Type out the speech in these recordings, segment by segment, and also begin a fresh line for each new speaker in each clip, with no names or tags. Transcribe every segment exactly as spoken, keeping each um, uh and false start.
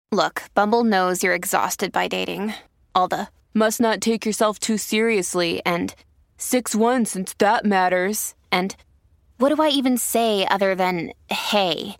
Look, Bumble knows you're exhausted by dating. All the must not take yourself too seriously and six one since that matters. And what do I even say other than hey?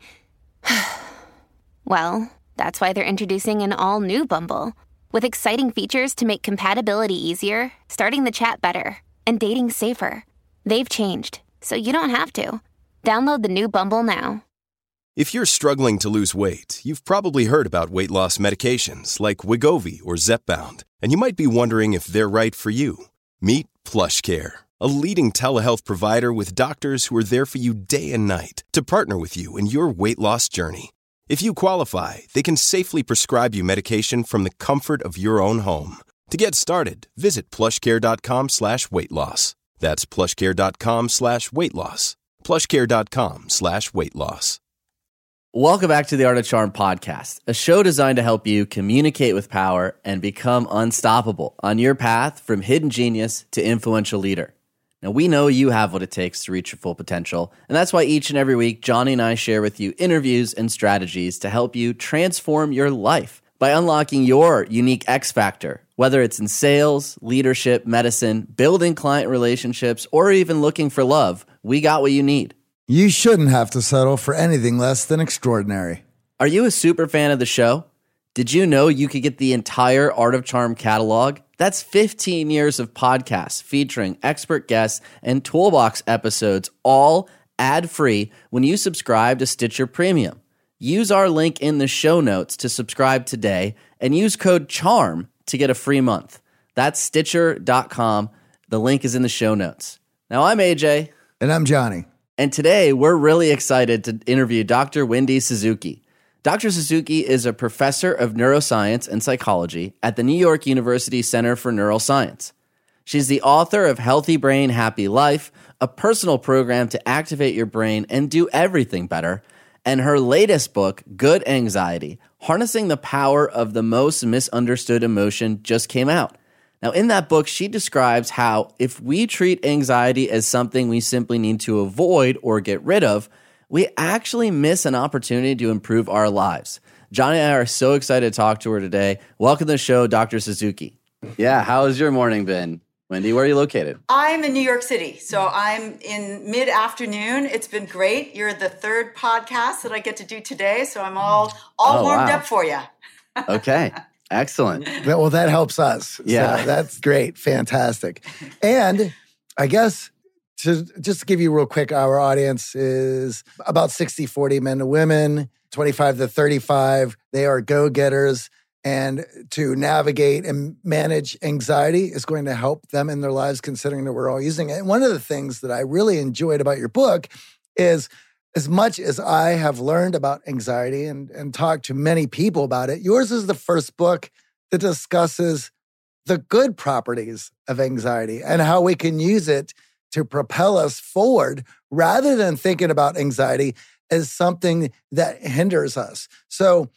Well, that's why they're introducing an all-new Bumble with exciting features to make compatibility easier, starting the chat better, and dating safer. They've changed, so you don't have to. Download the new Bumble now.
If you're struggling to lose weight, you've probably heard about weight loss medications like Wegovy or Zepbound, and you might be wondering if they're right for you. Meet PlushCare, a leading telehealth provider with doctors who are there for you day and night to partner with you in your weight loss journey. If you qualify, they can safely prescribe you medication from the comfort of your own home. To get started, visit plushcare.com slash weight loss. That's plushcare.com slash weight loss. plushcare.com slash weight loss.
Welcome back to the Art of Charm podcast, a show designed to help you communicate with power and become unstoppable on your path from hidden genius to influential leader. Now, we know you have what it takes to reach your full potential, and that's why each and every week, Johnny and I share with you interviews and strategies to help you transform your life by unlocking your unique X factor, whether it's in sales, leadership, medicine, building client relationships, or even looking for love. We got what you need.
You shouldn't have to settle for anything less than extraordinary.
Are you a super fan of the show? Did you know you could get the entire Art of Charm catalog? That's fifteen years of podcasts featuring expert guests and toolbox episodes, all ad-free when you subscribe to Stitcher Premium. Use our link in the show notes to subscribe today and use code CHARM to get a free month. That's Stitcher dot com. The link is in the show notes. Now, I'm A J.
And I'm Johnny.
And today, we're really excited to interview Doctor Wendy Suzuki. Doctor Suzuki is a professor of neuroscience and psychology at the New York University Center for Neuroscience. She's the author of Healthy Brain, Happy Life, a personal program to activate your brain and do everything better, and her latest book, Good Anxiety, Harnessing the Power of the Most Misunderstood Emotion, just came out. Now, in that book, she describes how if we treat anxiety as something we simply need to avoid or get rid of, we actually miss an opportunity to improve our lives. Johnny and I are so excited to talk to her today. Welcome to the show, Doctor Suzuki. Yeah, how has your morning been? Wendy, where are you located?
I'm in New York City, so I'm in mid-afternoon. It's been great. You're the third podcast that I get to do today, so I'm all all
Oh,
warmed
wow.
up for you.
Okay, excellent.
Well, that helps us.
Yeah.
So that's great. Fantastic. And I guess to just to give you real quick, our audience is about sixty forty men to women, twenty-five to thirty-five. They are go-getters. And to navigate and manage anxiety is going to help them in their lives, considering that we're all using it. And one of the things that I really enjoyed about your book is, as much as I have learned about anxiety and, and talked to many people about it, yours is the first book that discusses the good properties of anxiety and how we can use it to propel us forward rather than thinking about anxiety as something that hinders us. So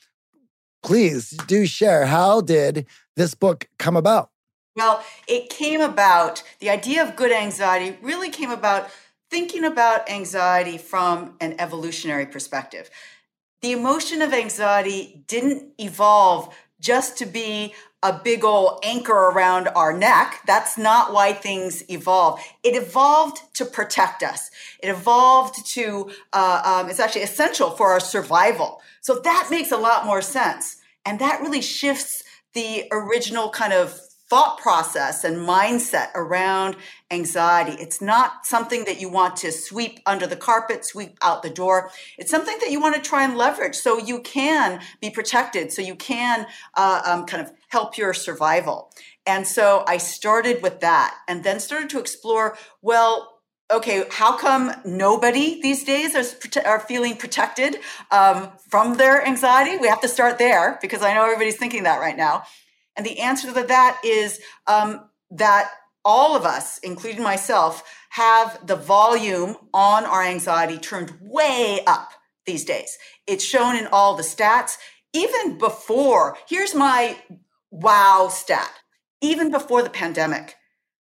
please do share, how did this book come about?
Well, it came about, the idea of good anxiety really came about thinking about anxiety from an evolutionary perspective. The emotion of anxiety didn't evolve just to be a big old anchor around our neck. That's not why things evolve. It evolved to protect us. It evolved to, uh, um, it's actually essential for our survival. So that makes a lot more sense. And that really shifts the original kind of thought process and mindset around anxiety. It's not something that you want to sweep under the carpet, sweep out the door. It's something that you want to try and leverage so you can be protected, so you can uh, um, kind of help your survival. And so I started with that and then started to explore, well, okay, how come nobody these days is, are feeling protected um, from their anxiety? We have to start there because I know everybody's thinking that right now. And the answer to that is um, that all of us, including myself, have the volume on our anxiety turned way up these days. It's shown in all the stats. Even before, here's my wow stat, even before the pandemic,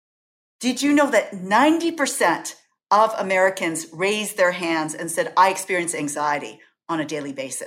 did you know that ninety percent of Americans raised their hands and said, I experience anxiety on a daily basis?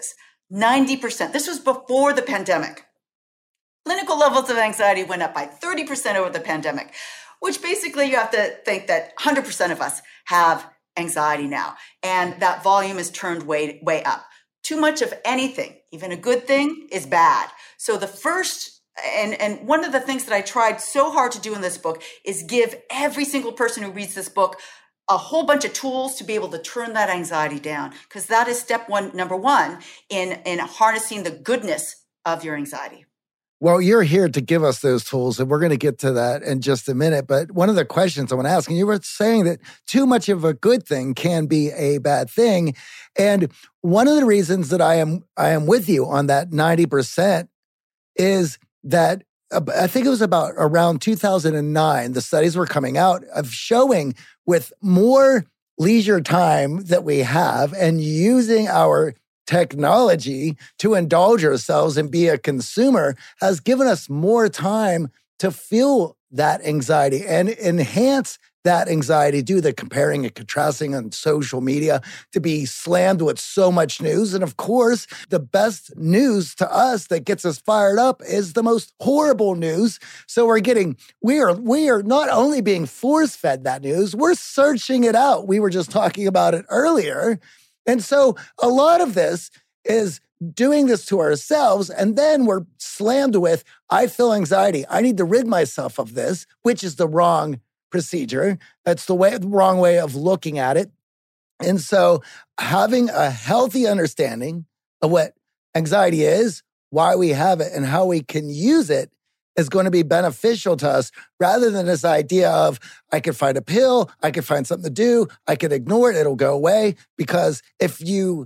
ninety percent. This was before the pandemic. Clinical levels of anxiety went up by thirty percent over the pandemic, which basically you have to think that one hundred percent of us have anxiety now. And that volume is turned way, way up. Too much of anything, even a good thing, is bad. So the first, and, and one of the things that I tried so hard to do in this book is give every single person who reads this book a whole bunch of tools to be able to turn that anxiety down. Because that is step one, number one, in, in harnessing the goodness of your anxiety.
Well, you're here to give us those tools, and we're going to get to that in just a minute. But one of the questions I want to ask, and you were saying that too much of a good thing can be a bad thing. And one of the reasons that I am I am with you on that ninety percent is that uh, I think it was about around two thousand nine, the studies were coming out of showing with more leisure time that we have and using our technology to indulge ourselves and be a consumer has given us more time to feel that anxiety and enhance that anxiety, do the comparing and contrasting on social media, to be slammed with so much news. And of course, the best news to us that gets us fired up is the most horrible news. So we're getting, we are, we are not only being force-fed that news, we're searching it out. We were just talking about it earlier. And so a lot of this is doing this to ourselves, and then we're slammed with, I feel anxiety. I need to rid myself of this, which is the wrong procedure. That's the way, the wrong way of looking at it. And so having a healthy understanding of what anxiety is, why we have it, and how we can use it is going to be beneficial to us rather than this idea of, I could find a pill, I could find something to do, I could ignore it, it'll go away. Because if you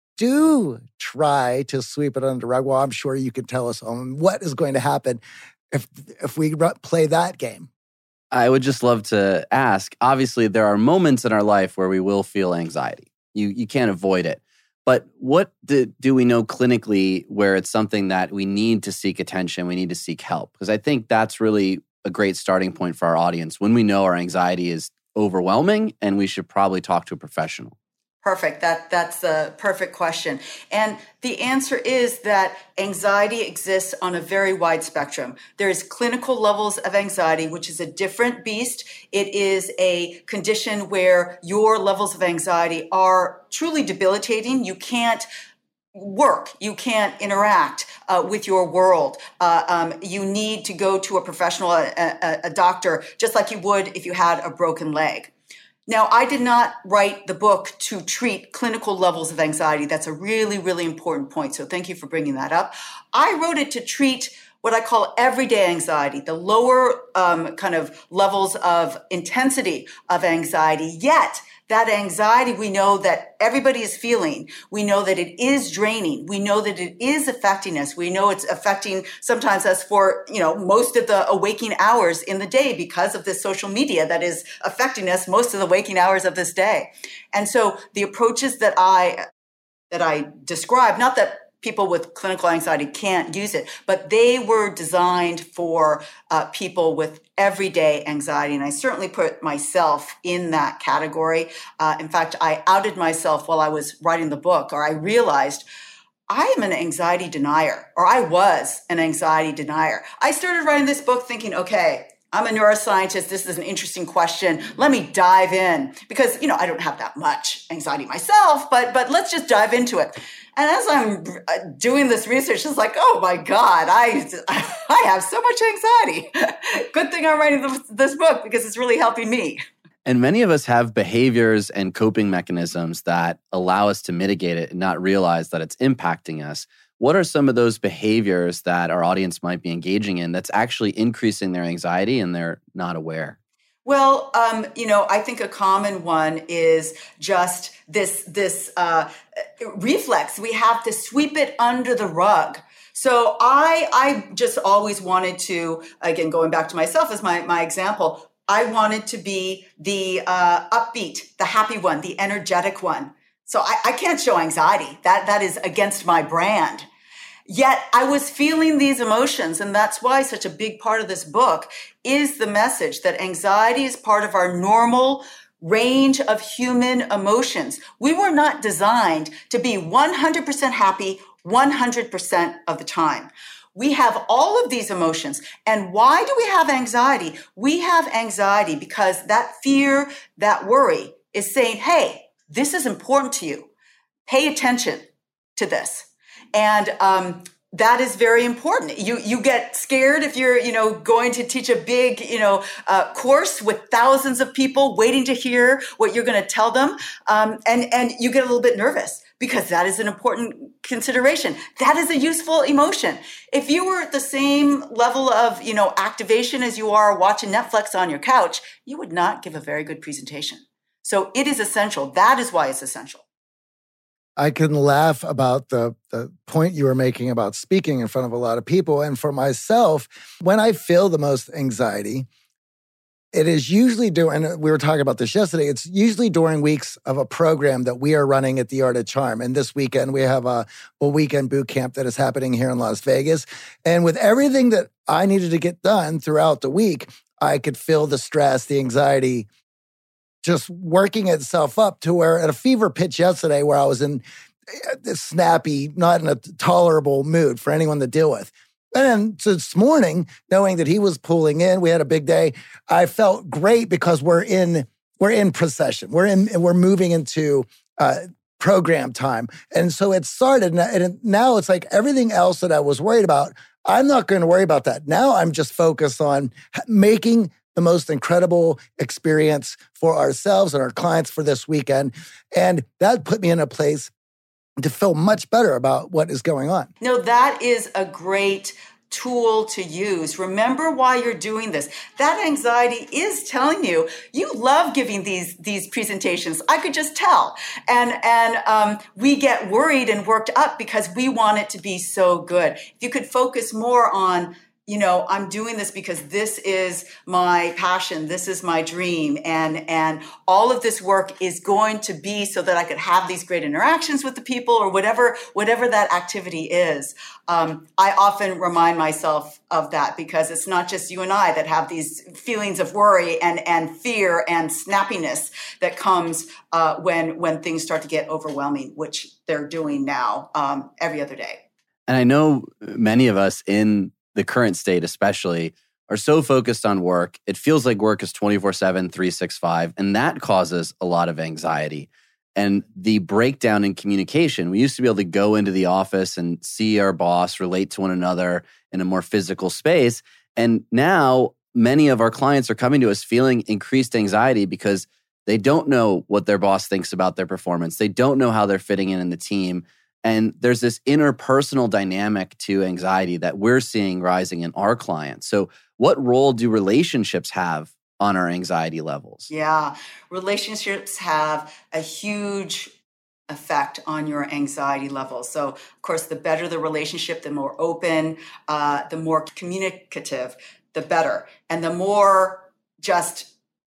do try to sweep it under the rug, well, I'm sure you can tell us on what is going to happen if if we play that game.
I would just love to ask, obviously there are moments in our life where we will feel anxiety. You you can't avoid it. But what do, do we know clinically where it's something that we need to seek attention, we need to seek help? Because I think that's really a great starting point for our audience when we know our anxiety is overwhelming and we should probably talk to a professional.
Perfect. That that's the perfect question. And the answer is that anxiety exists on a very wide spectrum. There's clinical levels of anxiety, which is a different beast. It is a condition where your levels of anxiety are truly debilitating. You can't work. You can't interact uh, with your world. Uh, um, you need to go to a professional, a, a, a doctor, just like you would if you had a broken leg. Now, I did not write the book to treat clinical levels of anxiety. That's a really, really important point. So thank you for bringing that up. I wrote it to treat what I call everyday anxiety, the lower um, kind of levels of intensity of anxiety. Yet that anxiety, we know that everybody is feeling. We know that it is draining. We know that it is affecting us. We know it's affecting sometimes us for, you know, most of the waking hours in the day because of this social media that is affecting us most of the waking hours of this day. And so the approaches that I, that I describe, not that people with clinical anxiety can't use it, but they were designed for uh, people with everyday anxiety. And I certainly put myself in that category. Uh, in fact, I outed myself while I was writing the book, or I realized I am an anxiety denier, or I was an anxiety denier. I started writing this book thinking, okay, I'm a neuroscientist. This is an interesting question. Let me dive in because, you know, I don't have that much anxiety myself, but but let's just dive into it. And as I'm doing this research, it's like, oh my God, I I have so much anxiety. Good thing I'm writing this book because it's really helping me.
And many of us have behaviors and coping mechanisms that allow us to mitigate it and not realize that it's impacting us. What are some of those behaviors that our audience might be engaging in that's actually increasing their anxiety and they're not aware?
Well, um, you know, I think a common one is just this this uh, reflex. We have to sweep it under the rug. So I I just always wanted to, again, going back to myself as my, my example, I wanted to be the uh, upbeat, the happy one, the energetic one. So I, I can't show anxiety. That that is against my brand. Yet I was feeling these emotions, and that's why such a big part of this book is the message that anxiety is part of our normal range of human emotions. We were not designed to be one hundred percent happy one hundred percent of the time. We have all of these emotions. And why do we have anxiety? We have anxiety because that fear, that worry is saying, hey, this is important to you. Pay attention to this. And um, that is very important. You you get scared if you're, you know, going to teach a big, you know, uh, course with thousands of people waiting to hear what you're going to tell them. Um, and, and you get a little bit nervous because that is an important consideration. That is a useful emotion. If you were at the same level of, you know, activation as you are watching Netflix on your couch, you would not give a very good presentation. So it is essential. That is why it's essential.
I can laugh about the, the point you were making about speaking in front of a lot of people. And for myself, when I feel the most anxiety, it is usually during, and we were talking about this yesterday, it's usually during weeks of a program that we are running at the Art of Charm. And this weekend, we have a, a weekend boot camp that is happening here in Las Vegas. And with everything that I needed to get done throughout the week, I could feel the stress, the anxiety, just working itself up to where at a fever pitch yesterday where I was in this snappy, not in a tolerable mood for anyone to deal with. And then so this morning, knowing that he was pulling in, we had a big day, I felt great because we're in we're in procession. We're in we're moving into uh, program time. And so it started, and now it's like everything else that I was worried about, I'm not going to worry about that. Now I'm just focused on making the most incredible experience for ourselves and our clients for this weekend. And that put me in a place to feel much better about what is going on.
No, that is a great tool to use. Remember why you're doing this. That anxiety is telling you, you love giving these, these presentations. I could just tell. And, and um, we get worried and worked up because we want it to be so good. If you could focus more on, you know, I'm doing this because this is my passion. This is my dream. And, and all of this work is going to be so that I could have these great interactions with the people or whatever, whatever that activity is. Um, I often remind myself of that because it's not just you and I that have these feelings of worry and, and fear and snappiness that comes uh, when, when things start to get overwhelming, which they're doing now um, every other day.
And I know many of us in the current state especially, are so focused on work. It feels like work is twenty-four seven, three sixty-five, and that causes a lot of anxiety. And the breakdown in communication, we used to be able to go into the office and see our boss, relate to one another in a more physical space. And now many of our clients are coming to us feeling increased anxiety because they don't know what their boss thinks about their performance. They don't know how they're fitting in in the team. And there's this interpersonal dynamic to anxiety that we're seeing rising in our clients. So what role do relationships have on our anxiety levels?
Yeah, relationships have a huge effect on your anxiety levels. So, of course, the better the relationship, the more open, uh, the more communicative, the better. And the more just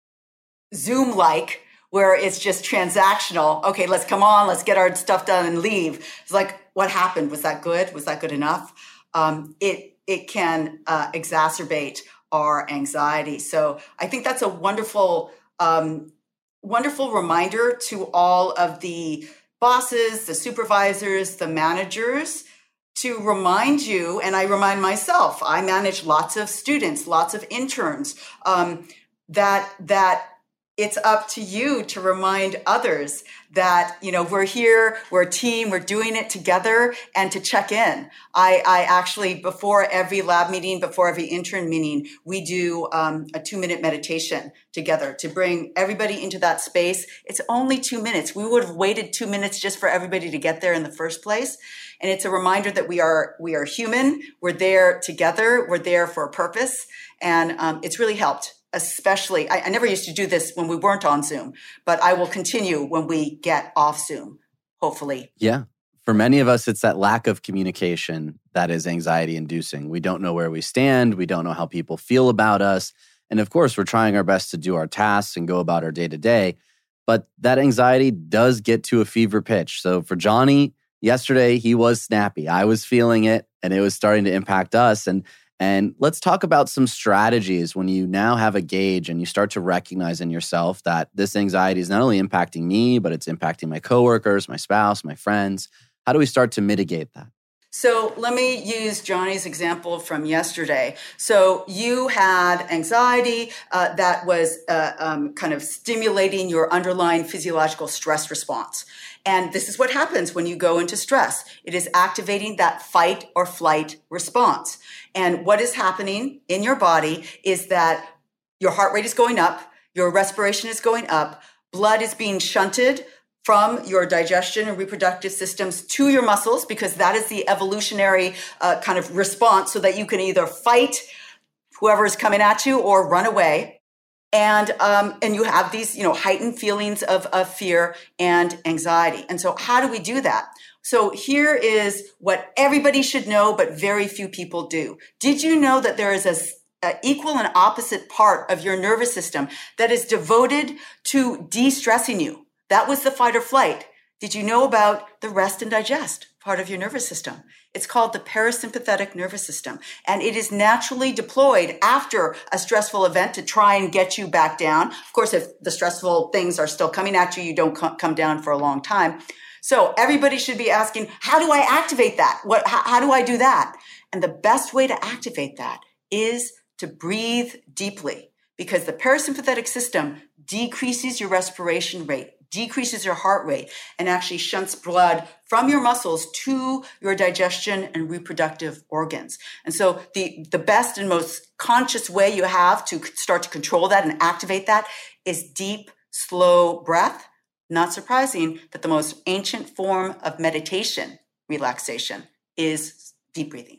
Zoom-like, where it's just transactional. Okay, let's come on, let's get our stuff done and leave. It's like, what happened? Was that good? Was that good enough? Um, it it can uh, exacerbate our anxiety. So I think that's a wonderful, um, wonderful reminder to all of the bosses, the supervisors, the managers, to remind you, and I remind myself, I manage lots of students, lots of interns, um, that that it's up to you to remind others that, you know, we're here, we're a team, we're doing it together, and to check in. I, I actually, before every lab meeting, before every intern meeting, we do um, a two-minute meditation together to bring everybody into that space. It's only two minutes. We would have waited two minutes just for everybody to get there in the first place. And it's a reminder that we are we are human, we're there together, we're there for a purpose, and um, it's really helped. Especially, I, I never used to do this when we weren't on Zoom, but I will continue when we get off Zoom, hopefully.
Yeah. For many of us, it's that lack of communication that is anxiety inducing. We don't know where we stand. We don't know how people feel about us. And of course, we're trying our best to do our tasks and go about our day to day. But that anxiety does get to a fever pitch. So for Johnny, yesterday, he was snappy. I was feeling it, and it was starting to impact us. And And let's talk about some strategies when you now have a gauge and you start to recognize in yourself that this anxiety is not only impacting me, but it's impacting my coworkers, my spouse, my friends. How do we start to mitigate that?
So let me use Johnny's example from yesterday. So you had anxiety uh, that was uh, um, kind of stimulating your underlying physiological stress response. And this is what happens when you go into stress. It is activating that fight or flight response. And what is happening in your body is that your heart rate is going up, your respiration is going up, blood is being shunted from your digestion and reproductive systems to your muscles, because that is the evolutionary uh, kind of response, so that you can either fight whoever is coming at you or run away. And um, and you have these, you know, heightened feelings of, of fear and anxiety. And so how do we do that? So here is what everybody should know, but very few people do. Did you know that there is a Uh, equal and opposite part of your nervous system that is devoted to de-stressing you? That was the fight or flight. Did you know about the rest and digest part of your nervous system? It's called the parasympathetic nervous system, and it is naturally deployed after a stressful event to try and get you back down. Of course, if the stressful things are still coming at you, you don't co- come down for a long time. So everybody should be asking, how do I activate that? What? How, how do I do that? And the best way to activate that is to breathe deeply, because the parasympathetic system decreases your respiration rate, decreases your heart rate, and actually shunts blood from your muscles to your digestion and reproductive organs. And so the, the best and most conscious way you have to start to control that and activate that is deep, slow breath. Not surprising that the most ancient form of meditation, relaxation, is deep breathing.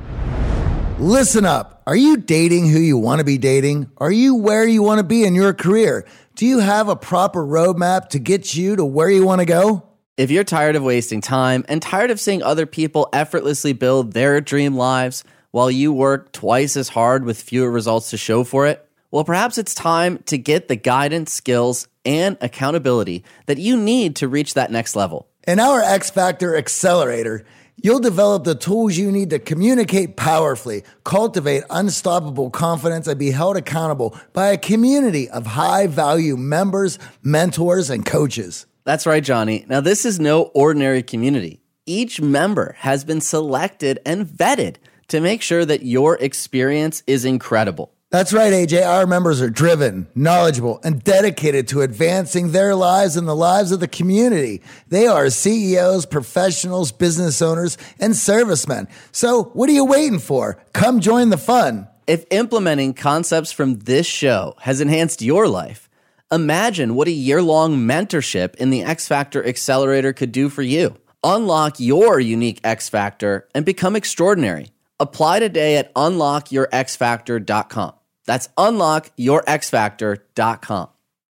Listen up. Are you dating who you want to be dating? Are you where you want to be in your career? Do you have a proper roadmap to get you to where you want to go?
If you're tired of wasting time and tired of seeing other people effortlessly build their dream lives while you work twice as hard with fewer results to show for it, well, perhaps it's time to get the guidance, skills, and accountability that you need to reach that next level.
In our X Factor Accelerator, you'll develop the tools you need to communicate powerfully, cultivate unstoppable confidence, and be held accountable by a community of high-value members, mentors, and coaches.
That's right, Johnny. Now, this is no ordinary community. Each member has been selected and vetted to make sure that your experience is incredible.
That's right, A J. Our members are driven, knowledgeable, and dedicated to advancing their lives and the lives of the community. They are C E Os, professionals, business owners, and servicemen. So what are you waiting for? Come join the fun.
If implementing concepts from this show has enhanced your life, imagine what a year-long mentorship in the X Factor Accelerator could do for you. Unlock your unique X Factor and become extraordinary. Apply today at unlock your x factor dot com. That's unlock your x factor dot com.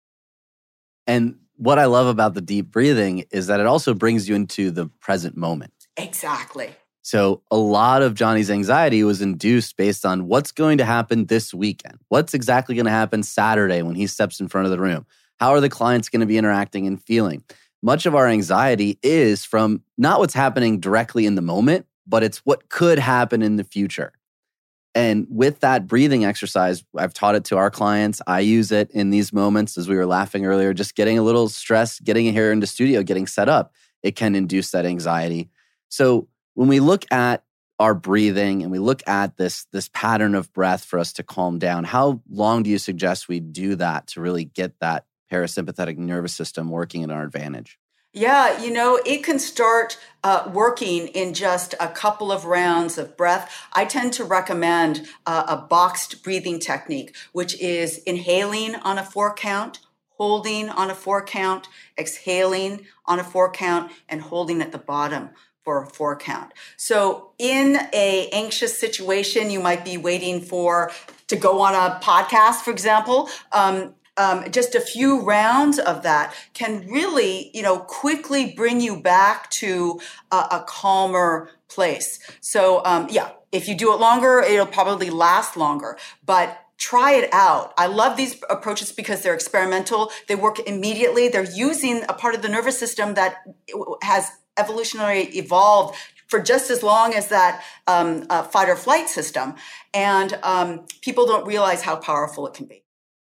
And what I love about the deep breathing is that it also brings you into the present moment.
Exactly.
So a lot of Johnny's anxiety was induced based on what's going to happen this weekend. What's exactly going to happen Saturday when he steps in front of the room? How are the clients going to be interacting and feeling? Much of our anxiety is from not what's happening directly in the moment, but it's what could happen in the future. And with that breathing exercise, I've taught it to our clients. I use it in these moments, as we were laughing earlier, just getting a little stressed, getting here into studio, getting set up. It can induce that anxiety. So when we look at our breathing and we look at this, this pattern of breath for us to calm down, how long do you suggest we do that to really get that parasympathetic nervous system working in our advantage?
Yeah, you know, it can start uh, working in just a couple of rounds of breath. I tend to recommend uh, a boxed breathing technique, which is inhaling on a four count, holding on a four count, exhaling on a four count, and holding at the bottom for a four count. So in a anxious situation, you might be waiting for to go on a podcast, for example. Um, Um, just a few rounds of that can really, you know, quickly bring you back to a, a calmer place. So, um, yeah, if you do it longer, it'll probably last longer, but try it out. I love these approaches because they're experimental. They work immediately. They're using a part of the nervous system that has evolutionarily evolved for just as long as that um, uh, fight or flight system. And um, people don't realize how powerful it can be.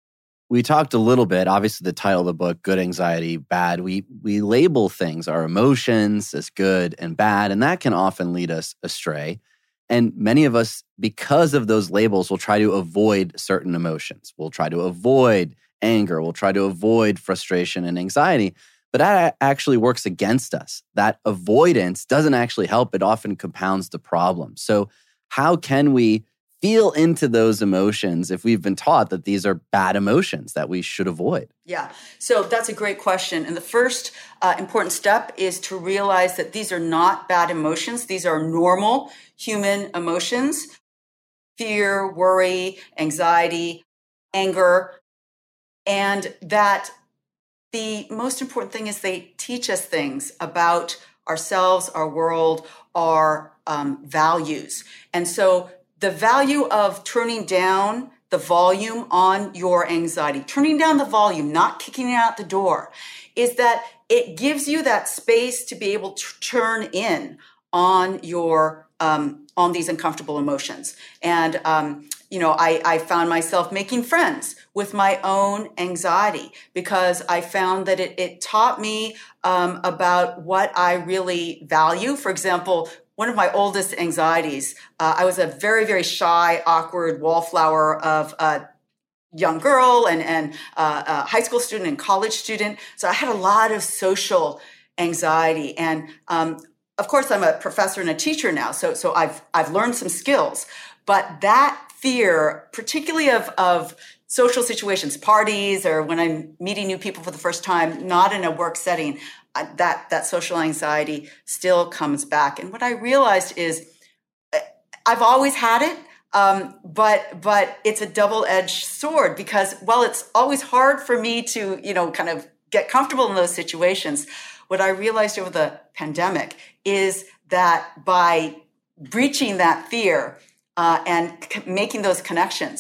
We talked a little bit, obviously the title of the book, Good Anxiety, Bad. We we label things, our emotions, as good and bad, and that can often lead us astray. And many of us, because of those labels, will try to avoid certain emotions. We'll try to avoid anger. We'll try to avoid frustration and anxiety. But that actually works against us. That avoidance doesn't actually help. It often compounds the problem. So how can we feel into those emotions if we've been taught that these are bad emotions that we should avoid?
Yeah, so that's a great question. And the first uh, important step is to realize that these are not bad emotions. These are normal human emotions: fear, worry, anxiety, anger. And that the most important thing is they teach us things about ourselves, our world, our um, values. And so the value of turning down the volume on your anxiety, turning down the volume, not kicking it out the door, is that it gives you that space to be able to turn in on your um, on these uncomfortable emotions. And um, you know, I, I found myself making friends with my own anxiety because I found that it, it taught me um, about what I really value. For example, one of my oldest anxieties, uh, I was a very, very shy, awkward wallflower of a young girl and, and uh, a high school student and college student. So I had a lot of social anxiety. And um, of course, I'm a professor and a teacher now, so, so I've, I've learned some skills. But that fear, particularly of, of social situations, parties, or when I'm meeting new people for the first time, not in a work setting, that that social anxiety still comes back. And what I realized is I've always had it, um, but but it's a double-edged sword because while it's always hard for me to, you know, kind of get comfortable in those situations, what I realized over the pandemic is that by breaching that fear uh, and c- making those connections,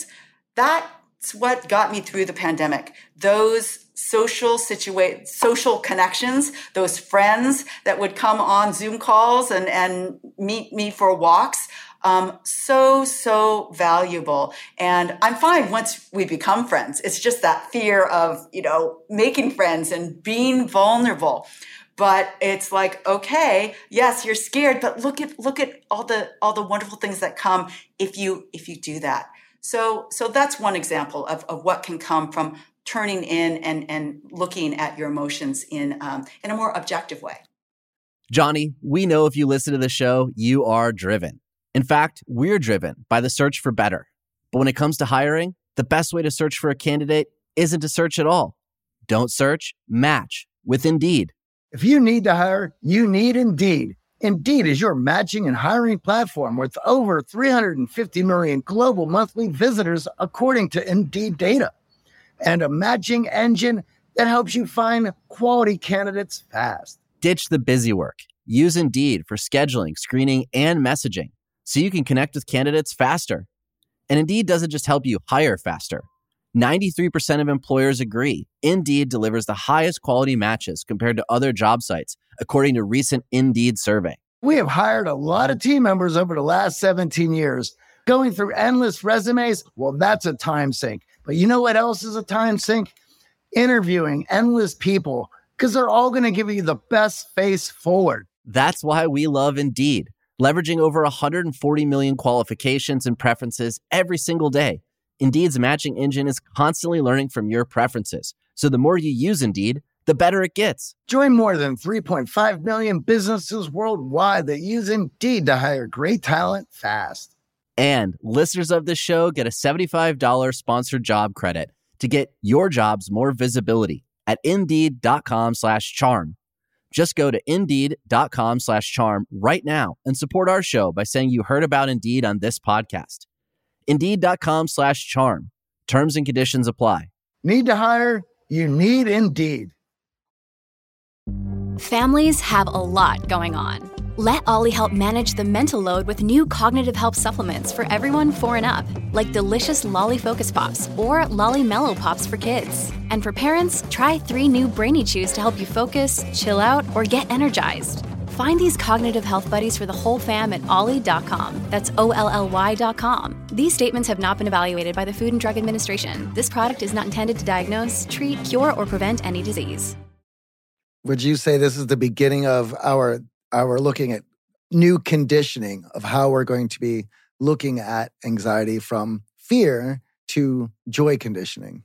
that's what got me through the pandemic. Those social situa- social connections, those friends that would come on Zoom calls and, and meet me for walks, um, so, so valuable. And I'm fine once we become friends. It's just that fear of, you know, making friends and being vulnerable. But it's like, okay, yes, you're scared, but look at look at all the all the wonderful things that come if you if you do that. So so that's one example of, of what can come from turning in and, and looking at your emotions in um, in a more objective way.
Johnny, we know if you listen to the show, you are driven. In fact, we're driven by the search for better. But when it comes to hiring, the best way to search for a candidate isn't to search at all. Don't search, match with Indeed.
If you need to hire, you need Indeed. Indeed is your matching and hiring platform with over three hundred fifty million global monthly visitors, according to Indeed data, and a matching engine that helps you find quality candidates fast.
Ditch the busy work. Use Indeed for scheduling, screening, and messaging so you can connect with candidates faster. And Indeed doesn't just help you hire faster. ninety-three percent of employers agree Indeed delivers the highest quality matches compared to other job sites, according to a recent Indeed survey.
We have hired a lot of team members over the last seventeen years. Going through endless resumes, well, that's a time sink. But you know what else is a time sink? Interviewing endless people, because they're all going to give you the best face forward.
That's why we love Indeed, leveraging over one hundred forty million qualifications and preferences every single day. Indeed's matching engine is constantly learning from your preferences. So the more you use Indeed, the better it gets.
Join more than three point five million businesses worldwide that use Indeed to hire great talent fast.
And listeners of this show get a seventy-five dollars sponsored job credit to get your jobs more visibility at Indeed.com slash charm. Just go to Indeed.com slash charm right now and support our show by saying you heard about Indeed on this podcast. Indeed.com slash charm. Terms and conditions apply.
Need to hire? You need Indeed.
Families have a lot going on. Let Ollie help manage the mental load with new cognitive help supplements for everyone four and up, like delicious Lolly Focus Pops or Lolly Mellow Pops for kids. And for parents, try three new Brainy Chews to help you focus, chill out, or get energized. Find these cognitive health buddies for the whole fam at ollie dot com. That's O L L Y dot com. These statements have not been evaluated by the Food and Drug Administration. This product is not intended to diagnose, treat, cure, or prevent any disease.
Would you say this is the beginning of our our looking at new conditioning of how we're going to be looking at anxiety from fear to joy conditioning?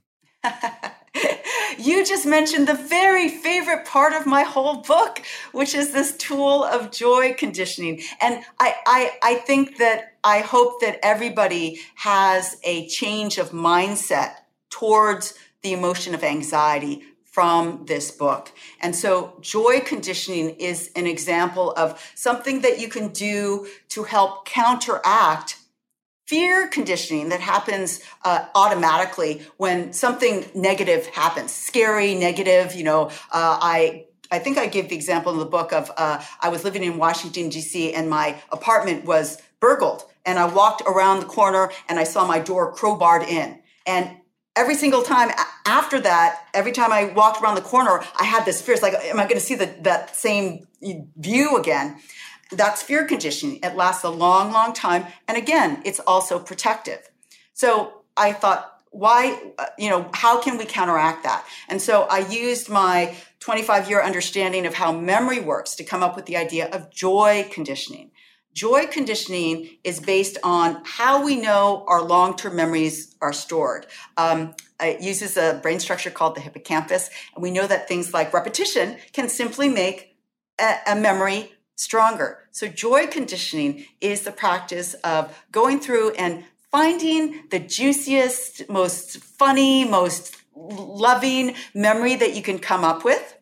You just mentioned the very favorite part of my whole book, which is this tool of joy conditioning. And I, I, I think that I hope that everybody has a change of mindset towards the emotion of anxiety from this book. And so joy conditioning is an example of something that you can do to help counteract fear conditioning that happens uh, automatically when something negative happens, scary, negative. You know, uh, I I think I give the example in the book of uh, I was living in Washington, D C, and my apartment was burgled. And I walked around the corner and I saw my door crowbarred in. And every single time after that, every time I walked around the corner, I had this fear. It's like, am I going to see the, that same view again? That's fear conditioning. It lasts a long, long time. And again, it's also protective. So I thought, why, you know, how can we counteract that? And so I used my twenty-five year understanding of how memory works to come up with the idea of joy conditioning. Joy conditioning is based on how we know our long-term memories are stored. Um, it uses a brain structure called the hippocampus. And we know that things like repetition can simply make a, a memory stronger. So joy conditioning is the practice of going through and finding the juiciest, most funny, most loving memory that you can come up with.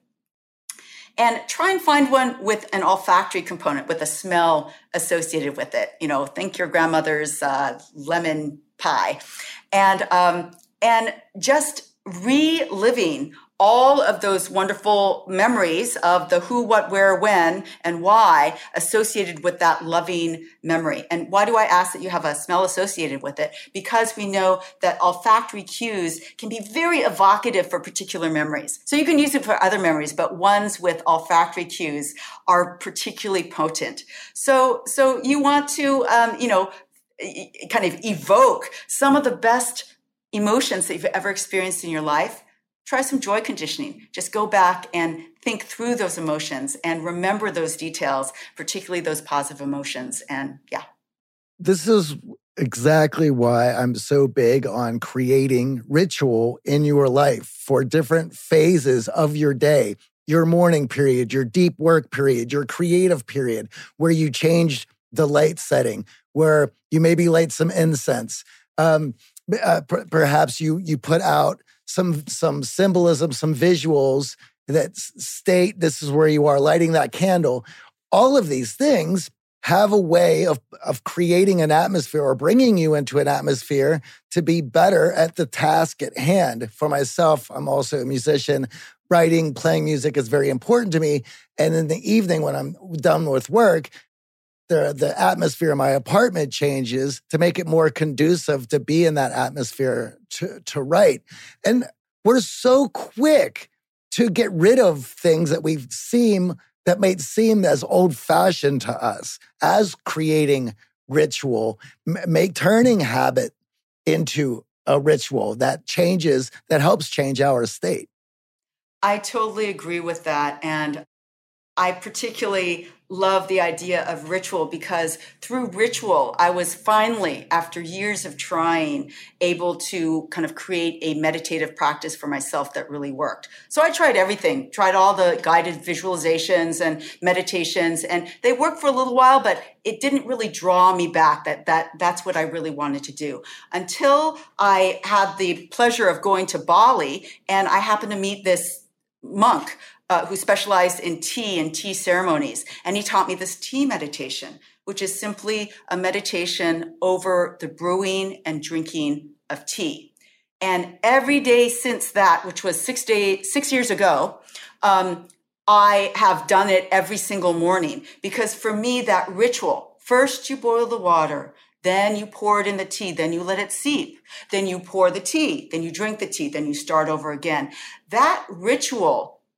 And try and find one with an olfactory component, with a smell associated with it. You know, think your grandmother's uh, lemon pie. And, um, and just reliving all of those wonderful memories of the who, what, where, when, and why associated with that loving memory. And why do I ask that you have a smell associated with it? Because we know that olfactory cues can be very evocative for particular memories. So you can use it for other memories, but ones with olfactory cues are particularly potent. So, so you want to, um, you know, kind of evoke some of the best emotions that you've ever experienced in your life. Try some joy conditioning. Just go back and think through those emotions and remember those details, particularly those positive emotions. And yeah.
This is exactly why I'm so big on creating ritual in your life for different phases of your day. Your morning period, your deep work period, your creative period, where you change the light setting, where you maybe light some incense. Um, uh, p- perhaps you you put out some some symbolism, some visuals that state this is where you are, lighting that candle. All of these things have a way of, of creating an atmosphere or bringing you into an atmosphere to be better at the task at hand. For myself, I'm also a musician. Writing, playing music is very important to me. And in the evening when I'm done with work, the, the atmosphere in my apartment changes to make it more conducive to be in that atmosphere to, to write. And we're so quick to get rid of things that we seem, that might seem as old-fashioned to us, as creating ritual, make turning habit into a ritual that changes, that helps change our state.
I totally agree with that. And I particularly love the idea of ritual because through ritual, I was finally, after years of trying, able to kind of create a meditative practice for myself that really worked. So I tried everything, tried all the guided visualizations and meditations, and they worked for a little while, but it didn't really draw me back that, that that's what I really wanted to do. Until I had the pleasure of going to Bali, and I happened to meet this monk Uh, who specialized in tea and tea ceremonies. And he taught me this tea meditation, which is simply a meditation over the brewing and drinking of tea. And every day since that, which was six days, six years ago, um, I have done it every single morning. Because for me, that ritual, first you boil the water, then you pour it in the tea, then you let it seep, then you pour the tea, then you drink the tea, then you start over again. That ritual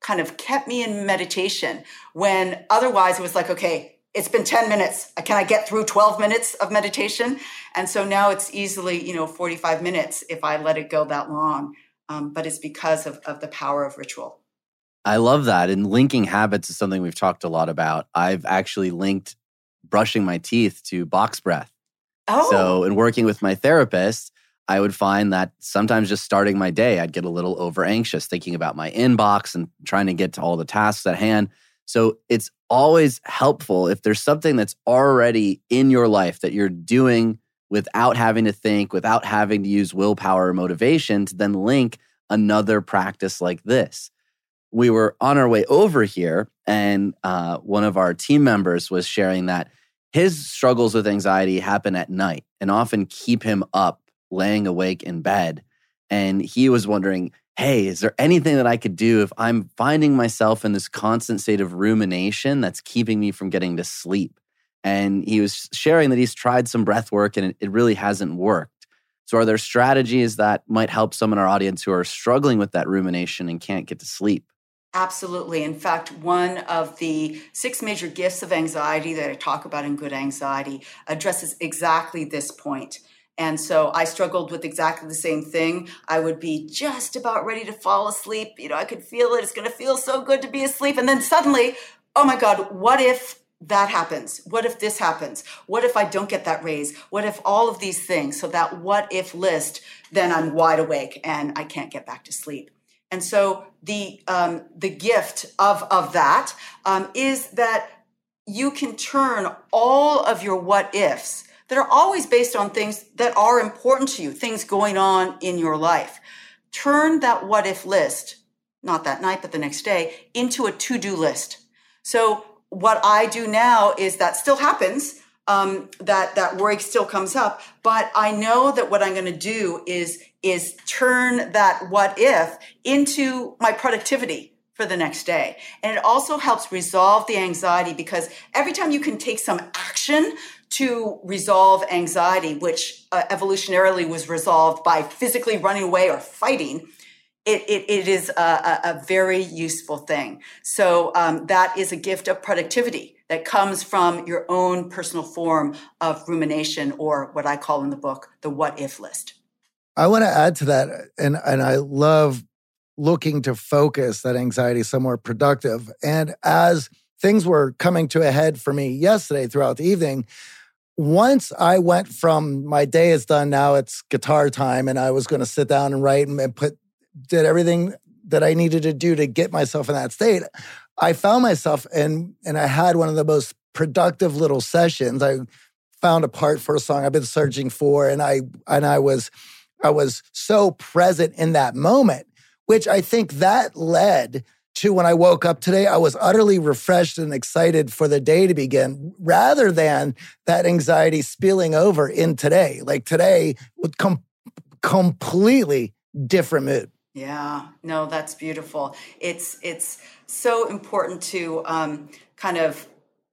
kind of kept me in meditation when otherwise it was like, okay, it's been ten minutes. Can I get through twelve minutes of meditation? And so now it's easily, you know, forty-five minutes if I let it go that long. Um, but it's because of, of the power of ritual.
I love that. And linking habits is something we've talked a lot about. I've actually linked brushing my teeth to box breath.
Oh.
So in working with my therapist, I would find that sometimes just starting my day, I'd get a little over anxious thinking about my inbox and trying to get to all the tasks at hand. So it's always helpful if there's something that's already in your life that you're doing without having to think, without having to use willpower or motivation, to then link another practice like this. We were on our way over here, and uh, one of our team members was sharing that his struggles with anxiety happen at night and often keep him up, laying awake in bed. And he was wondering, hey, is there anything that I could do if I'm finding myself in this constant state of rumination that's keeping me from getting to sleep? And he was sharing that he's tried some breath work and it, it really hasn't worked. So are there strategies that might help some in our audience who are struggling with that rumination and can't get to sleep?
Absolutely. In fact, one of the six major gifts of anxiety that I talk about in Good Anxiety addresses exactly this point. And so I struggled with exactly the same thing. I would be just about ready to fall asleep. You know, I could feel it. It's going to feel so good to be asleep. And then suddenly, oh my God, what if that happens? What if this happens? What if I don't get that raise? What if all of these things? So that what if list, then I'm wide awake and I can't get back to sleep. And so the um, the gift of, of that um, is that you can turn all of your what ifs that are always based on things that are important to you, things going on in your life. Turn that what if list, not that night, but the next day, into a to-do list. So what I do now is that still happens, um, that, that worry still comes up, but I know that what I'm going to do is, is turn that what if into my productivity for the next day. And it also helps resolve the anxiety because every time you can take some action to resolve anxiety, which uh, evolutionarily was resolved by physically running away or fighting, it, it, it is a, a very useful thing. So um, that is a gift of productivity that comes from your own personal form of rumination, or what I call in the book, the what if list.
I want to add to that, and, and I love looking to focus that anxiety somewhere productive. And as things were coming to a head for me yesterday throughout the evening, once I went from my day is done, now it's guitar time, and I was going to sit down and write and, and put, did everything that I needed to do to get myself in that state, I found myself, and and I had one of the most productive little sessions. I found a part for a song I've been searching for, and I and I was I was so present in that moment, which I think that led to when I woke up today, I was utterly refreshed and excited for the day to begin, rather than that anxiety spilling over in today. Like today, with com- completely different mood.
Yeah, no, that's beautiful. It's it's so important to um, kind of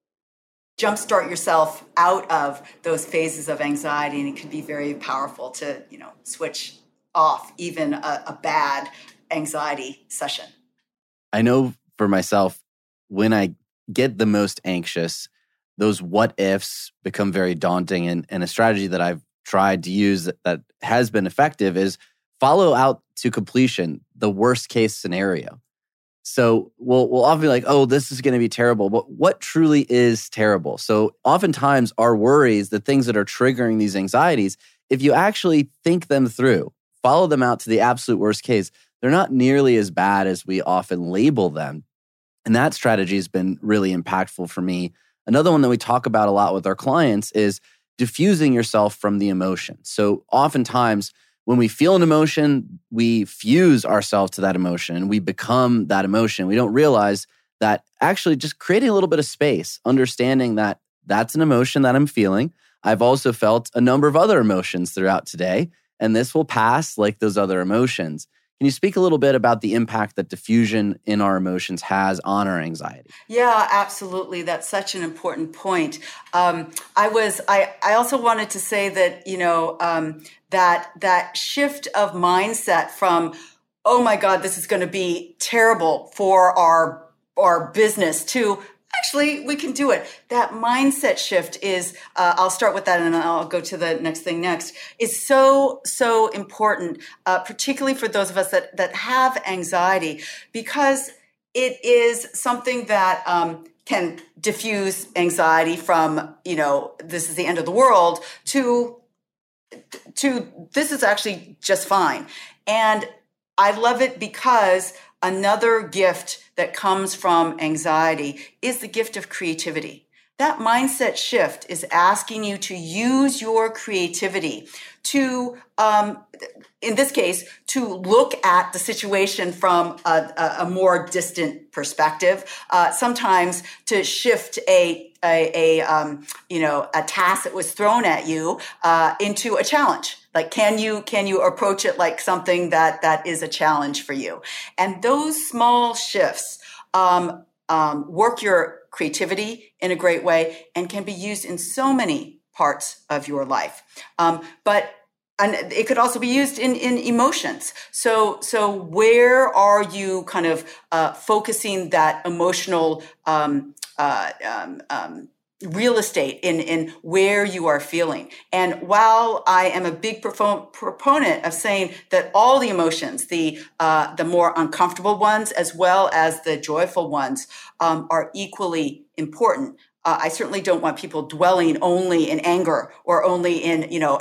jumpstart yourself out of those phases of anxiety, and it can be very powerful to, you know, switch off even a, a bad anxiety session.
I know for myself, when I get the most anxious, those what ifs become very daunting. And, and a strategy that I've tried to use that, that has been effective is follow out to completion the worst case scenario. So we'll, we'll often be like, oh, this is going to be terrible. But what truly is terrible? So oftentimes our worries, the things that are triggering these anxieties, if you actually think them through, follow them out to the absolute worst case, they're not nearly as bad as we often label them. And that strategy has been really impactful for me. Another one that we talk about a lot with our clients is diffusing yourself from the emotion. So oftentimes when we feel an emotion, we fuse ourselves to that emotion and we become that emotion. We don't realize that actually just creating a little bit of space, understanding that that's an emotion that I'm feeling. I've also felt a number of other emotions throughout today, and this will pass like those other emotions. Can you speak a little bit about the impact that diffusion in our emotions has on our anxiety?
Yeah, absolutely. That's such an important point. Um, I was. I. I also wanted to say that you know um, that that shift of mindset from oh my God, this is going to be terrible for our, our business, to actually, we can do it. That mindset shift is, uh, I'll start with that and then I'll go to the next thing next, is so, so important, uh, particularly for those of us that, that have anxiety, because it is something that um, can diffuse anxiety from, you know, this is the end of the world to, to this is actually just fine. And I love it because another gift that comes from anxiety is the gift of creativity. That mindset shift is asking you to use your creativity to, um, in this case, to look at the situation from a, a, a more distant perspective. Uh, sometimes to shift a, a, a um, you know, a task that was thrown at you uh, into a challenge. Like, can you can you approach it like something that that is a challenge for you? And those small shifts um, um, work your creativity in a great way and can be used in so many parts of your life. Um, but and it could also be used in, in emotions. So so where are you kind of uh, focusing that emotional um, uh, um, um, real estate in, in where you are feeling? And while I am a big propo- proponent of saying that all the emotions, the uh, the more uncomfortable ones as well as the joyful ones, um, are equally important, uh, I certainly don't want people dwelling only in anger or only in, you know,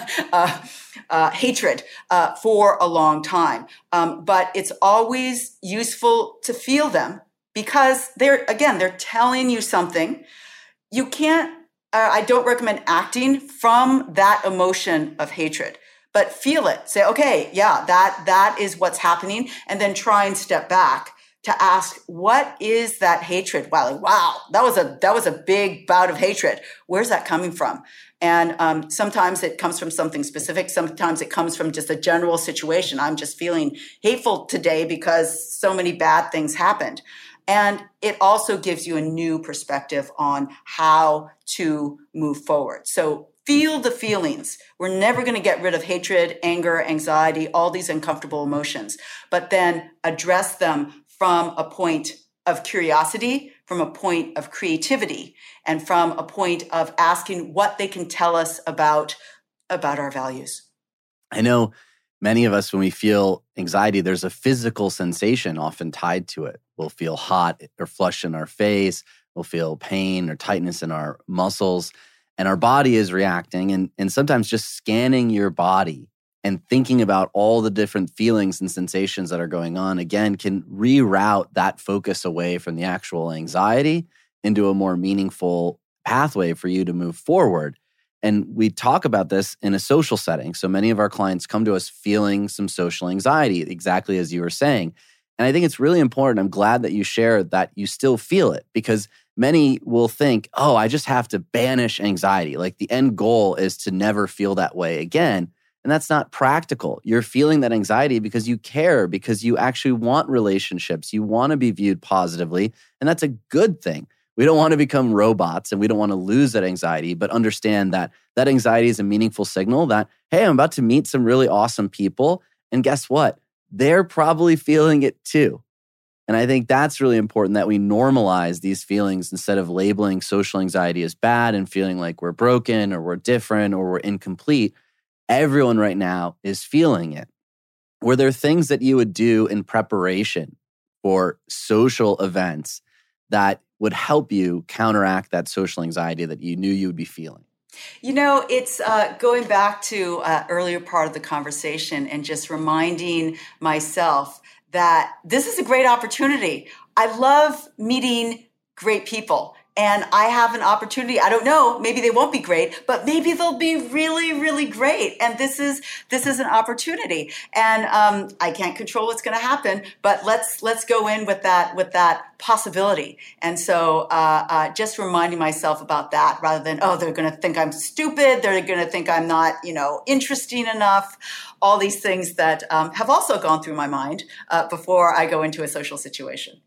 uh, uh, hatred uh, for a long time. Um, but it's always useful to feel them because they're, again, they're telling you something. You can't, uh, I don't recommend acting from that emotion of hatred, but feel it. Say, okay, yeah, that that is what's happening. And then try and step back to ask, what is that hatred? Wow, like, wow, that was a that was a big bout of hatred. Where's that coming from? And um, sometimes it comes from something specific. Sometimes it comes from just a general situation. I'm just feeling hateful today because so many bad things happened. And it also gives you a new perspective on how to move forward. So feel the feelings. We're never going to get rid of hatred, anger, anxiety, all these uncomfortable emotions, but then address them from a point of curiosity, from a point of creativity, and from a point of asking what they can tell us about, about our values.
I know many of us, when we feel anxiety, there's a physical sensation often tied to it. We'll feel hot or flush in our face. We'll feel pain or tightness in our muscles. And our body is reacting. And, and sometimes just scanning your body and thinking about all the different feelings and sensations that are going on, again, can reroute that focus away from the actual anxiety into a more meaningful pathway for you to move forward. And we talk about this in a social setting. So many of our clients come to us feeling some social anxiety, exactly as you were saying. And I think it's really important. I'm glad that you share that you still feel it, because many will think, oh, I just have to banish anxiety. Like the end goal is to never feel that way again. And that's not practical. You're feeling that anxiety because you care, because you actually want relationships. You want to be viewed positively. And that's a good thing. We don't want to become robots and we don't want to lose that anxiety, but understand that that anxiety is a meaningful signal that, hey, I'm about to meet some really awesome people. And guess what? They're probably feeling it too. And I think that's really important, that we normalize these feelings instead of labeling social anxiety as bad and feeling like we're broken or we're different or we're incomplete. Everyone right now is feeling it. Were there things that you would do in preparation for social events that would help you counteract that social anxiety that you knew you would be feeling?
You know, it's uh, going back to uh, earlier part of the conversation and just reminding myself that this is a great opportunity. I love meeting great people. And I have an opportunity. I don't know, maybe they won't be great, but maybe they'll be really, really great. And this is this is an opportunity. And um, I can't control what's going to happen, but let's let's go in with that with that possibility. And so uh, uh, just reminding myself about that, rather than, oh, they're going to think I'm stupid. They're going to think I'm not, you know, interesting enough. All these things that um, have also gone through my mind uh, before I go into a social situation.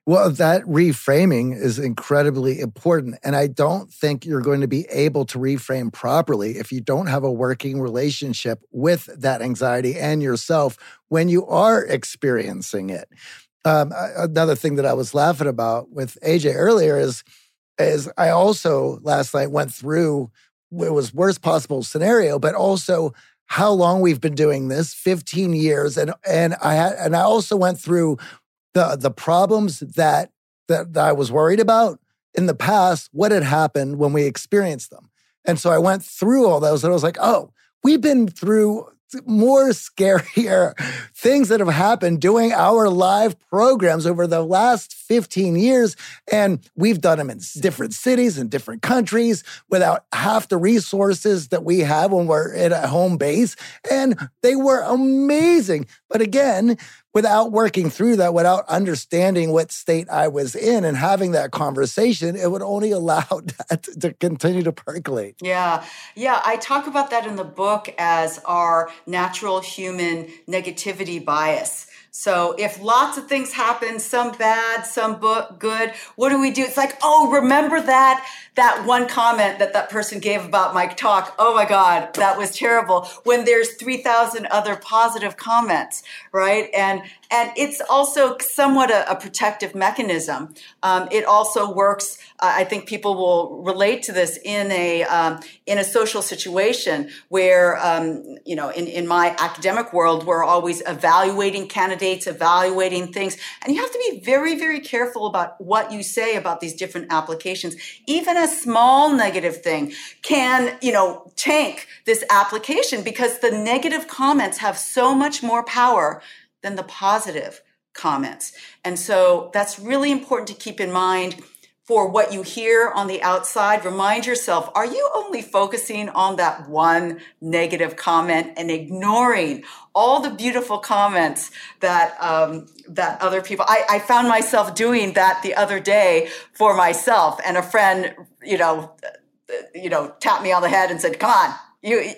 Well, that reframing is incredibly important. And I don't think you're going to be able to reframe properly if you don't have a working relationship with that anxiety and yourself when you are experiencing it. Um, another thing that I was laughing about with A J earlier is, is I also last night went through, it was worst possible scenario, but also how long we've been doing this, fifteen years. And, and I had, and I also went through the, the problems that, that, that I was worried about in the past, what had happened when we experienced them. And so I went through all those and I was like, oh, we've been through more scarier things that have happened doing our live programs over the last fifteen years. And we've done them in different cities and different countries without half the resources that we have when we're at a home base. And they were amazing. But again, without working through that, without understanding what state I was in and having that conversation, it would only allow that to continue to percolate.
Yeah. Yeah. I talk about that in the book as our natural human negativity bias. So if lots of things happen, some bad, some good, what do we do? It's like, oh, remember that, that one comment that that person gave about my talk. Oh my God, that was terrible. When there's three thousand other positive comments, right? And, and it's also somewhat a, a protective mechanism. Um, it also works. Uh, I think people will relate to this in a, um, in a social situation where, um, you know, in, in my academic world, we're always evaluating candidates, evaluating things. And you have to be very, very careful about what you say about these different applications. Even a small negative thing can, you know, tank this application because the negative comments have so much more power than the positive comments. And so that's really important to keep in mind. For what you hear on the outside, remind yourself, are you only focusing on that one negative comment and ignoring all the beautiful comments that um, that other people... I, I found myself doing that the other day for myself, and a friend, you know, you know, tapped me on the head and said, come on, you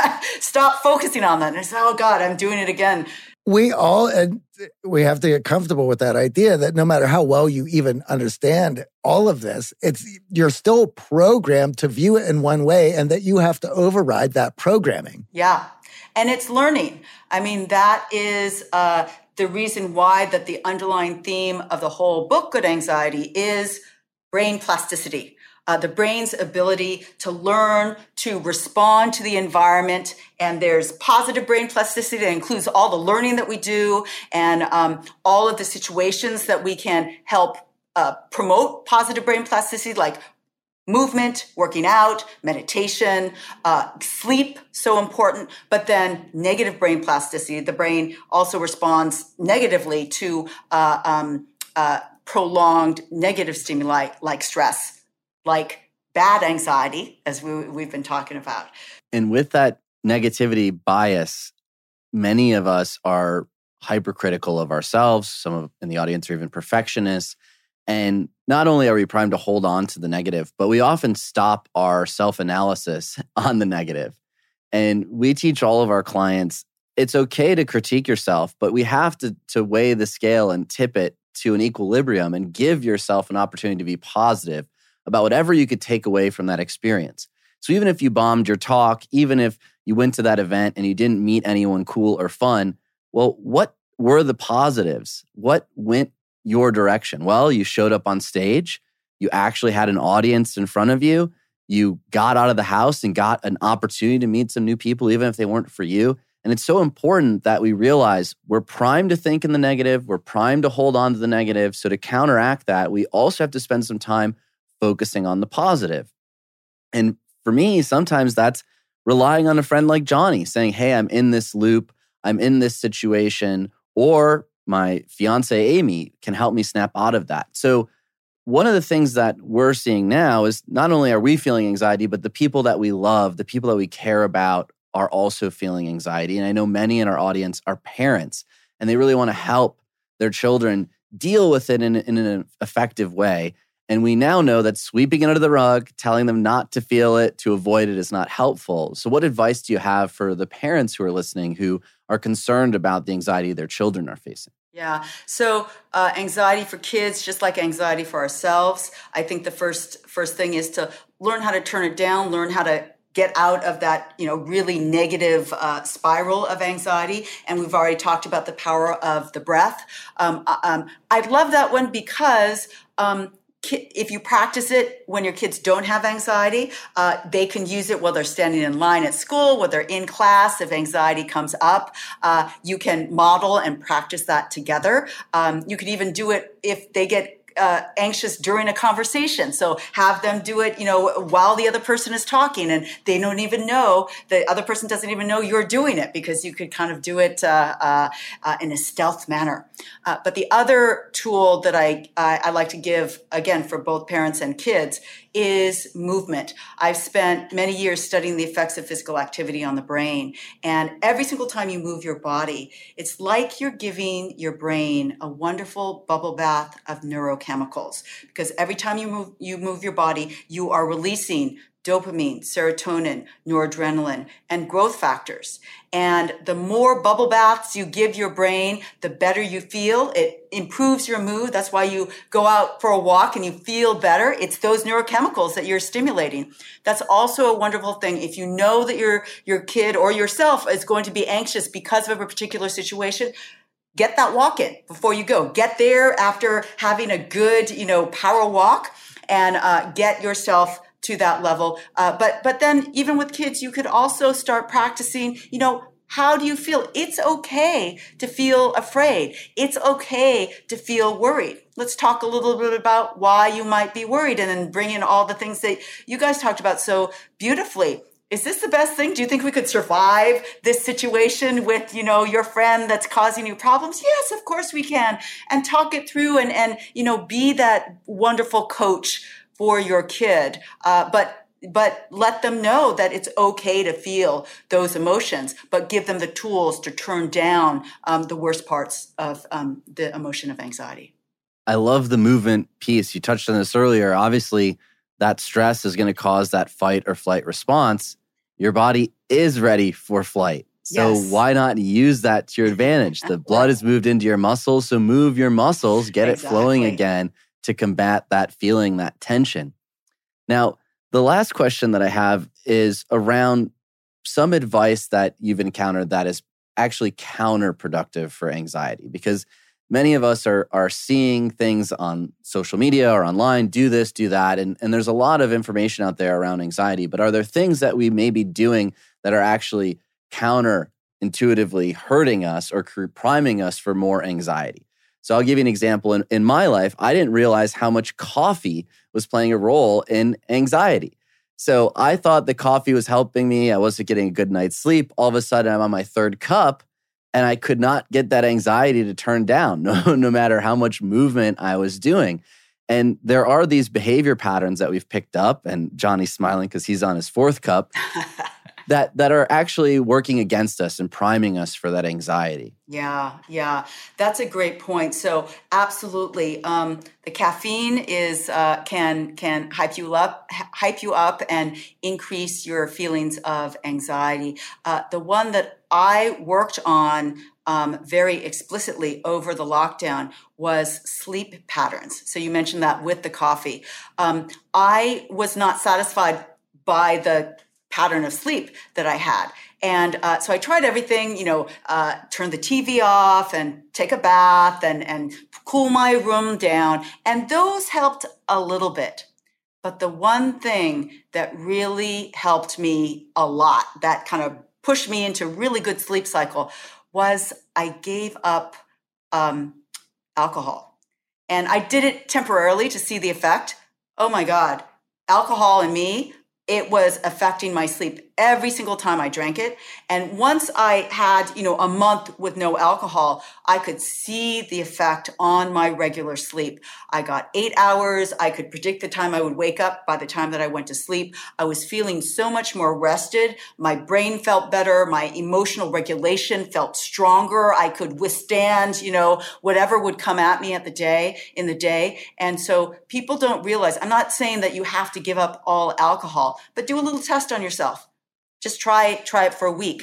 stop focusing on that. And I said, oh God, I'm doing it again.
We all, and we have to get comfortable with that idea that no matter how well you even understand all of this, it's you're still programmed to view it in one way and that you have to override that programming.
Yeah. And it's learning. I mean, that is uh, the reason why that the underlying theme of the whole book, Good Anxiety, is brain plasticity. Uh, the brain's ability to learn, to respond to the environment. And there's positive brain plasticity that includes all the learning that we do and um, all of the situations that we can help uh, promote positive brain plasticity, like movement, working out, meditation, uh, sleep, so important. But then negative brain plasticity, the brain also responds negatively to uh, um, uh, prolonged negative stimuli like stress, like bad anxiety, as we, we've been talking about.
And with that negativity bias, many of us are hypercritical of ourselves. Some of in the audience are even perfectionists. And not only are we primed to hold on to the negative, but we often stop our self-analysis on the negative. And we teach all of our clients, it's okay to critique yourself, but we have to, to weigh the scale and tip it to an equilibrium and give yourself an opportunity to be positive about whatever you could take away from that experience. So even if you bombed your talk, even if you went to that event and you didn't meet anyone cool or fun, well, what were the positives? What went your direction? Well, you showed up on stage. You actually had an audience in front of you. You got out of the house and got an opportunity to meet some new people, even if they weren't for you. And it's so important that we realize we're primed to think in the negative. We're primed to hold on to the negative. So to counteract that, we also have to spend some time focusing on the positive. And for me, sometimes that's relying on a friend like Johnny saying, hey, I'm in this loop, I'm in this situation, or my fiance, Amy, can help me snap out of that. So one of the things that we're seeing now is not only are we feeling anxiety, but the people that we love, the people that we care about are also feeling anxiety. And I know many in our audience are parents, and they really want to help their children deal with it in, in an effective way. And we now know that sweeping it under the rug, telling them not to feel it, to avoid it is not helpful. So what advice do you have for the parents who are listening who are concerned about the anxiety their children are facing?
Yeah. So uh, anxiety for kids, just like anxiety for ourselves, I think the first first thing is to learn how to turn it down, learn how to get out of that, you know, really negative uh, spiral of anxiety. And we've already talked about the power of the breath. Um, um, I love that one because um, if you practice it when your kids don't have anxiety, uh, they can use it while they're standing in line at school, while they're in class. If anxiety comes up, uh, you can model and practice that together. Um, you could even do it if they get Uh, anxious during a conversation. So have them do it, you know, while the other person is talking and they don't even know, the other person doesn't even know you're doing it because you could kind of do it uh, uh, uh, in a stealth manner. Uh, but the other tool that I, I, I like to give, again, for both parents and kids is movement. I've spent many years studying the effects of physical activity on the brain. And every single time you move your body, it's like you're giving your brain a wonderful bubble bath of neurochemicals. Because every time you move, you move your body, you are releasing dopamine, serotonin, noradrenaline, and growth factors. And the more bubble baths you give your brain, the better you feel. It improves your mood. That's why you go out for a walk and you feel better. It's those neurochemicals that you're stimulating. That's also a wonderful thing. If you know that your, your kid or yourself is going to be anxious because of a particular situation, get that walk in before you go. Get there after having a good, you know, power walk and uh, get yourself to that level. Uh, but but then even with kids, you could also start practicing, you know, how do you feel? It's okay to feel afraid. It's okay to feel worried. Let's talk a little bit about why you might be worried and then bring in all the things that you guys talked about so beautifully. Is this the best thing? Do you think we could survive this situation with, you know, your friend that's causing you problems? Yes, of course we can. And talk it through and, and you know, be that wonderful coach for your kid. Uh, but but let them know that it's okay to feel those emotions, but give them the tools to turn down um, the worst parts of um, the emotion of anxiety.
I love the movement piece. You touched on this earlier. Obviously, that stress is going to cause that fight or flight response. Your body is ready for flight. So
Yes.
why not use that to your advantage? The blood is moved into your muscles, so move your muscles, get
Exactly.
it flowing again to combat that feeling, that tension. Now, the last question that I have is around some advice that you've encountered that is actually counterproductive for anxiety, because many of us are are seeing things on social media or online, do this, do that, and, and there's a lot of information out there around anxiety, but are there things that we may be doing that are actually counterintuitively hurting us or priming us for more anxiety? So I'll give you an example. In, in my life, I didn't realize how much coffee was playing a role in anxiety. So I thought the coffee was helping me. I wasn't getting a good night's sleep. All of a sudden, I'm on my third cup, and I could not get that anxiety to turn down, no, no matter how much movement I was doing. And there are these behavior patterns that we've picked up, and Johnny's smiling because he's on his fourth cup, that, that are actually working against us and priming us for that anxiety.
Yeah, yeah, that's a great point. So absolutely, um, the caffeine is uh, can can hype you up, hype you up, and increase your feelings of anxiety. Uh, the one that I worked on um, very explicitly over the lockdown was sleep patterns. So you mentioned that with the coffee. Um, I was not satisfied by the pattern of sleep that I had. And uh, so I tried everything, you know, uh, turn the T V off and take a bath and, and cool my room down. And those helped a little bit. But the one thing that really helped me a lot, that kind of pushed me into really good sleep cycle, was I gave up um, alcohol. And I did it temporarily to see the effect. Oh my God, alcohol and me, it was affecting my sleep every single time I drank it. And once I had, you know, a month with no alcohol, I could see the effect on my regular sleep. I got eight hours. I could predict the time I would wake up by the time that I went to sleep. I was feeling so much more rested. My brain felt better. My emotional regulation felt stronger. I could withstand, you know, whatever would come at me at the day, in the day. And so people don't realize, I'm not saying that you have to give up all alcohol, but do a little test on yourself. Just try, try it for a week.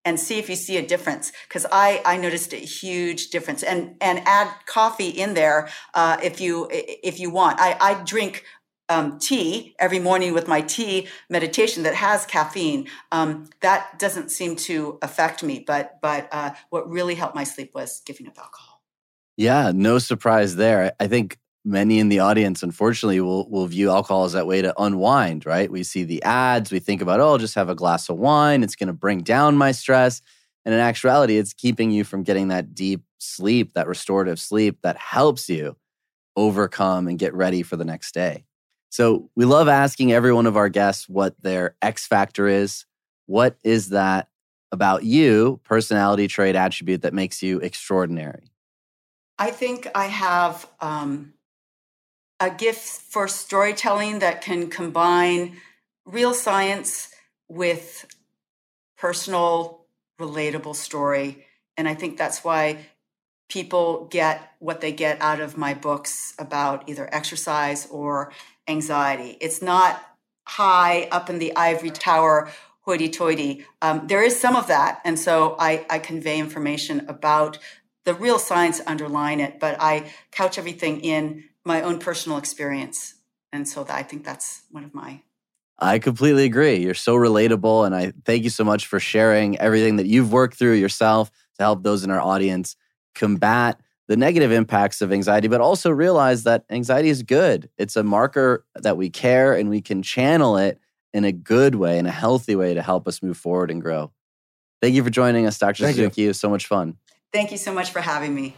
and see if you see a difference. Because I, I noticed a huge difference. And and add coffee in there uh, if you if you want. I, I drink um, tea every morning with my tea meditation that has caffeine. Um, that doesn't seem to affect me. But but uh, what really helped my sleep was giving up alcohol.
Yeah, no surprise there. I think many in the audience, unfortunately, will will view alcohol as that way to unwind, right? We see the ads, we think about, oh, just have a glass of wine, it's going to bring down my stress. And in actuality, it's keeping you from getting that deep sleep, that restorative sleep that helps you overcome and get ready for the next day. So we love asking every one of our guests what their X factor is. What is that about you, personality trait, attribute that makes you extraordinary?
I think I have um, a gift for storytelling that can combine real science with personal, relatable story. And I think that's why people get what they get out of my books about either exercise or anxiety. It's not high up in the ivory tower hoity-toity. Um, there is some of that. And so I, I convey information about the real science underlying it, but I couch everything in my own personal experience. And so that, I think that's one of my...
I completely agree. You're so relatable, and I thank you so much for sharing everything that you've worked through yourself to help those in our audience combat the negative impacts of anxiety, but also realize that anxiety is good. It's a marker that we care, and we can channel it in a good way, in a healthy way to help us move forward and grow. Thank you for joining us, Doctor
Thank
Suzuki.
you.
It was so much fun.
Thank you so much for having me.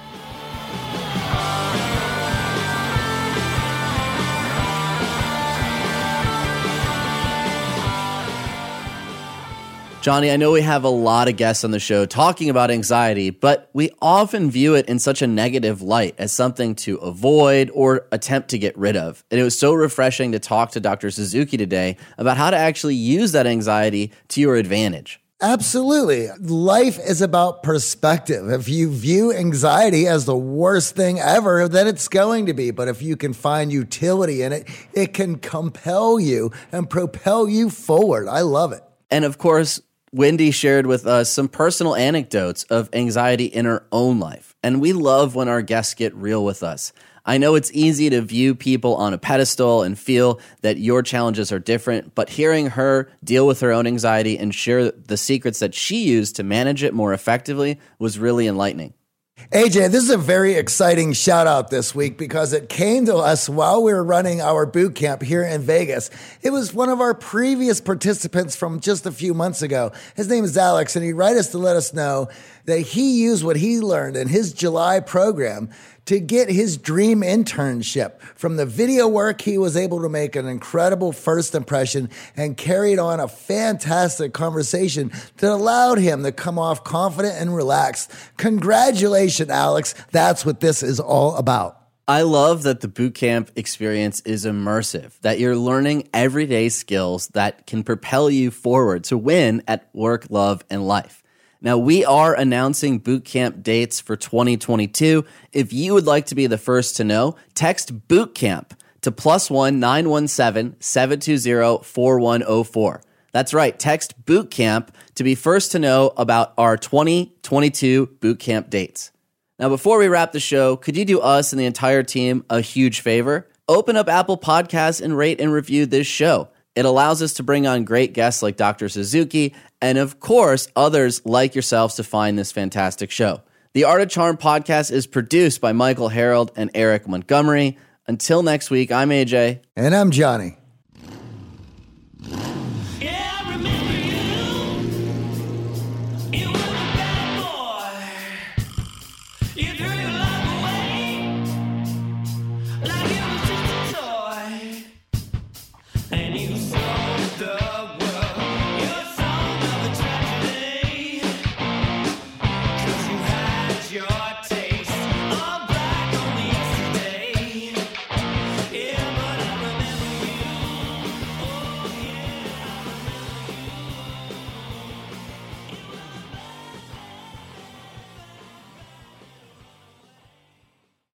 Johnny, I know we have a lot of guests on the show talking about anxiety, but we often view it in such a negative light as something to avoid or attempt to get rid of. And it was so refreshing to talk to Doctor Suzuki today about how to actually use that anxiety to your advantage.
Absolutely. Life is about perspective. If you view anxiety as the worst thing ever, then it's going to be. But if you can find utility in it, it can compel you and propel you forward. I love it.
And of course, Wendy shared with us some personal anecdotes of anxiety in her own life. And we love when our guests get real with us. I know it's easy to view people on a pedestal and feel that your challenges are different, but hearing her deal with her own anxiety and share the secrets that she used to manage it more effectively was really enlightening.
A J, this is a very exciting shout out this week because it came to us while we were running our boot camp here in Vegas. It was one of our previous participants from just a few months ago. His name is Alex, and he wrote us to let us know that he used what he learned in his July program to get his dream internship. From the video work, he was able to make an incredible first impression and carried on a fantastic conversation that allowed him to come off confident and relaxed. Congratulations, Alex. That's what this is all about.
I love that the bootcamp experience is immersive, that you're learning everyday skills that can propel you forward to win at work, love, and life. Now, we are announcing bootcamp dates for twenty twenty-two. If you would like to be the first to know, text bootcamp to plus one nine one seven seven two zero four one zero four. That's right, text bootcamp to be first to know about our twenty twenty-two bootcamp dates. Now, before we wrap the show, could you do us and the entire team a huge favor? Open up Apple Podcasts and rate and review this show. It allows us to bring on great guests like Doctor Suzuki and, of course, others like yourselves to find this fantastic show. The Art of Charm podcast is produced by Michael Harold and Eric Montgomery. Until next week, I'm A J.
And I'm Johnny.
Yeah, I remember you. You